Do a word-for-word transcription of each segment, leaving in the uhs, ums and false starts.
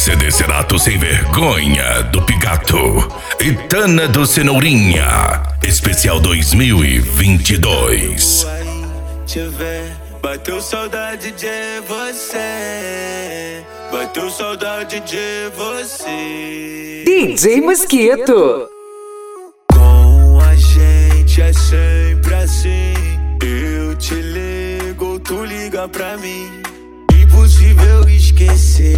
C D Cerato Sem Vergonha do Pigato e Tana do Cenourinha, especial dois mil e vinte e dois. Bateu saudade de você, bateu saudade de você. D J Mosquito. Com a gente é sempre assim. Eu te ligo, tu liga pra mim. Impossível esquecer.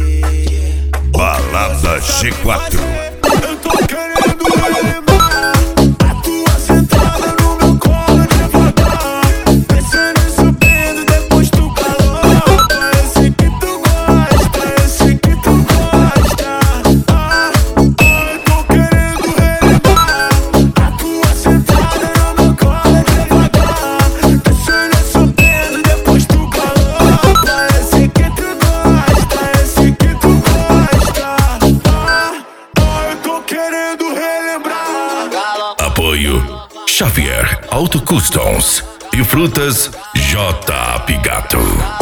Balada G quatro. Eu tô querendo relembrar a tua sentada no meu colo devagar, descendo e subindo depois do calor. Parece que tu gosta, parece que tu gosta. Ah, ah, eu tô querendo relembrar a tua sentada no meu colo devagar, descendo e subindo depois do calor. Parece que tu gosta, parece que tu gosta. Ah, ah, eu tô querendo relembrar. Apoio Xavier Auto Customs e Frutas J. Pigato.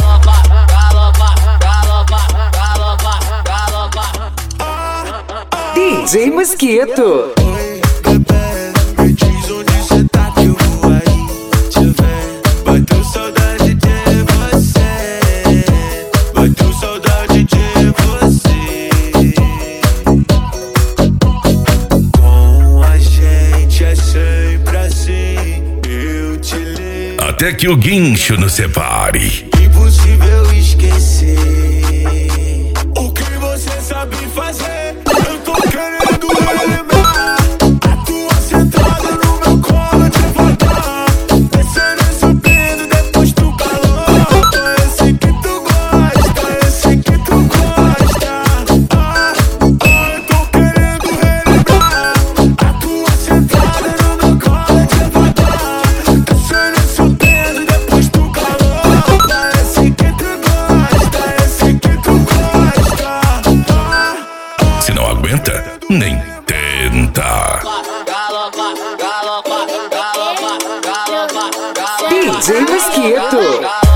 D J Mosquito. Oi, bebê, me diz onde cê tá que eu vou aí te ver. Bateu saudade de você, bateu saudade de você. Com a gente é sempre assim. Eu te ligo, Até que o guincho nos separe. impossível esquecer. O que você sabe fazer? Eu tô querendo relembrar a tua sentada no meu colo devagar, descendo e subindo depois do calor. Parece que tu gosta, parece que tu gosta. Ah, ah, eu tô querendo relembrar a tua sentada no meu colo devagar, descendo e subindo depois do calor. Parece que tu gosta, parece que tu gosta. Ah, Se não aguenta, nem tenta. D J Mosquito.